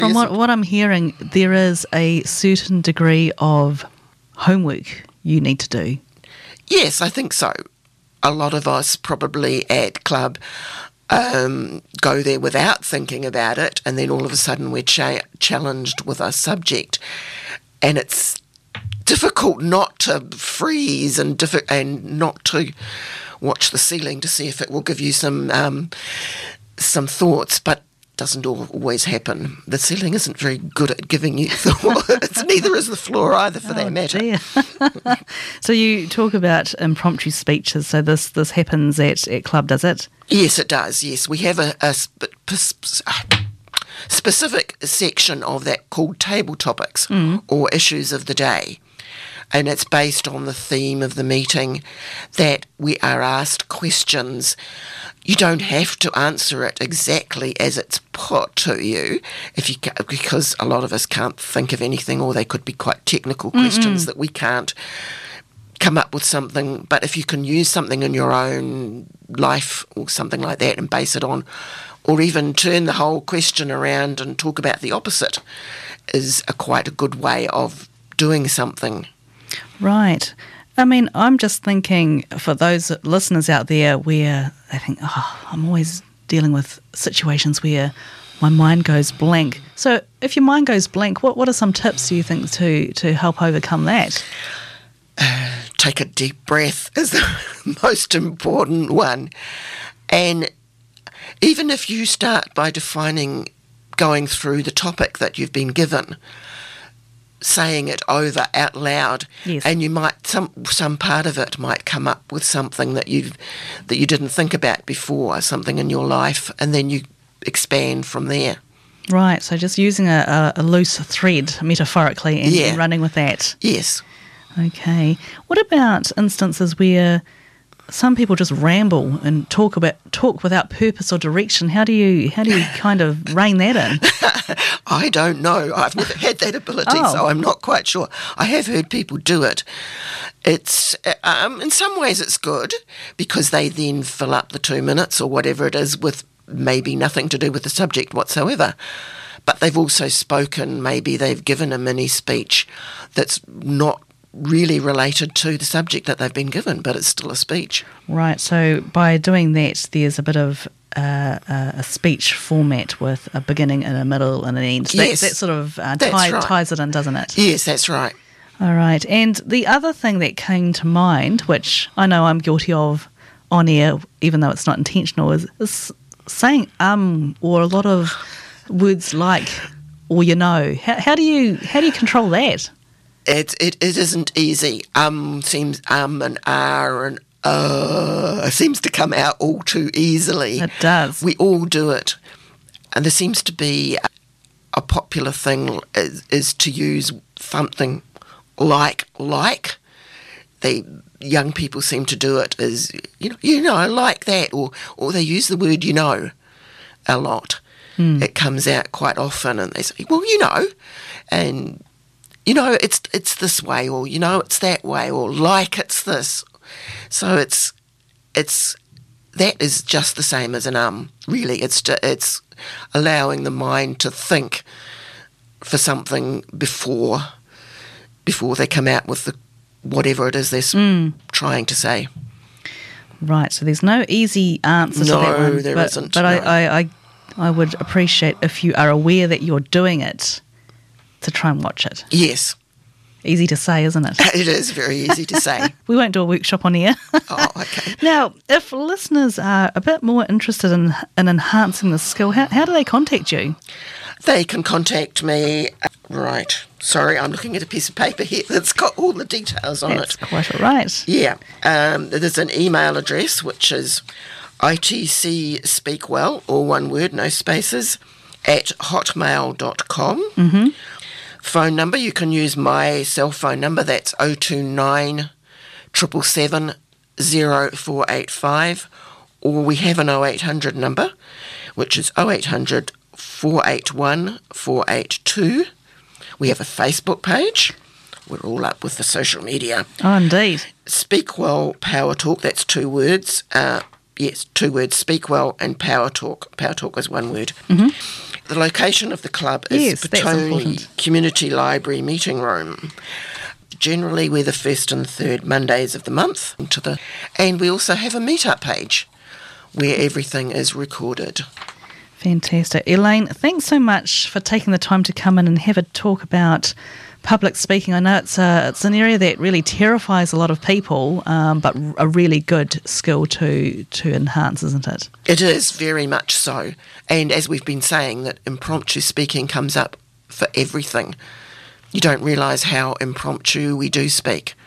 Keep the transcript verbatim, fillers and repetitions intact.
From what, what I'm hearing, there is a certain degree of homework you need to do. Yes, I think so. A lot of us probably at club um, go there without thinking about it, and then all of a sudden we're cha- challenged with a subject, and it's difficult not to freeze and diffi- and not to watch the ceiling to see if it will give you some um, some thoughts, but doesn't always happen. The ceiling isn't very good at giving you thoughts. Neither is the floor either, for Oh, that matter. dear. So you talk about impromptu speeches. So this this happens at, at club, does it? Yes, it does. Yes, we have a, a sp- p- specific section of that called table topics Mm. or issues of the day. And it's based on the theme of the meeting that we are asked questions. You don't have to answer it exactly as it's put to you, if you ca- because a lot of us can't think of anything, or they could be quite technical questions Mm-mm. that we can't come up with something. But if you can use something in your own life or something like that and base it on, or even turn the whole question around and talk about the opposite, is a quite a good way of doing something. Right. I mean, I'm just thinking for those listeners out there where they think, oh, I'm always dealing with situations where my mind goes blank. So if your mind goes blank, what, what are some tips, do you think, to, to help overcome that? Uh, take a deep breath is the most important one. And even if you start by defining, going through the topic that you've been given, saying it over out loud, yes. and you might some some part of it might come up with something that you that you didn't think about before, something in your life, and then you expand from there. Right. So just using a, a, a loose thread metaphorically and, yeah. and running with that. Yes. Okay. What about instances where some people just ramble and talk about talk without purpose or direction? How do you how do you kind of rein that in? I don't know. I've never had that ability, oh. so I'm not quite sure. I have heard people do it. It's um, in some ways it's good because they then fill up the two minutes or whatever it is with maybe nothing to do with the subject whatsoever. But they've also spoken. Maybe they've given a mini speech that's not really related to the subject that they've been given, but it's still a speech. Right, so by doing that, there's a bit of uh, a speech format with a beginning and a middle and an end. That, yes. that sort of uh, tie, right. ties it in, doesn't it? Yes, that's right. All right, and the other thing that came to mind, which I know I'm guilty of on air, even though it's not intentional, is, is saying um or a lot of words like or you know. How, how do you how do you control that? It, it it isn't easy. Um seems um and ah and uh seems to come out all too easily. It does. We all do it, and there seems to be a, a popular thing is, is to use something like like. They young people seem to do it as you know you know like that, or or they use the word you know a lot. Mm. It comes out quite often, and they say, well, you know, and. You know, it's it's this way, or you know, it's that way, or like it's this. So it's it's that is just the same as an um. Really, it's just, it's allowing the mind to think for something before before they come out with the whatever it is they're mm. trying to say. Right. So there's no easy answer no, to that one. No, there but, isn't. But no. I, I, I I would appreciate if you are aware that you're doing it, to try and watch it. Yes. Easy to say, isn't it? It is very easy to say. We won't do a workshop on air. Oh, okay. Now, if listeners are a bit more interested in, in enhancing the skill, how, how do they contact you? They can contact me. Right. Sorry, I'm looking at a piece of paper here that's got all the details on that's it. That's quite all right. Yeah. Um, there's an email address, which is itcspeakwell, all one word, no spaces, at hotmail dot com. Mm-hmm. Phone number, you can use my cell phone number, that's oh two nine, seven seven seven, oh four eight five, or we have an oh eight hundred number, which is oh eight hundred, four eight one, four eight two. We have a Facebook page. We're all up with the social media. Oh, indeed. Speak Well Power Talk, that's two words. Uh, yes, two words, Speak Well and Power Talk. Power Talk is one word. Mm-hmm. The location of the club is Yes, that's Petone important. Community Library Meeting Room. Generally, we're the first and third Mondays of the month. To the, and we also have a meetup page where everything is recorded. Fantastic. Elaine, thanks so much for taking the time to come in and have a talk about public speaking. I know it's a, it's an area that really terrifies a lot of people, um, but a really good skill to to enhance, isn't it? It is, very much so. And as we've been saying, that impromptu speaking comes up for everything. You don't realise how impromptu we do speak.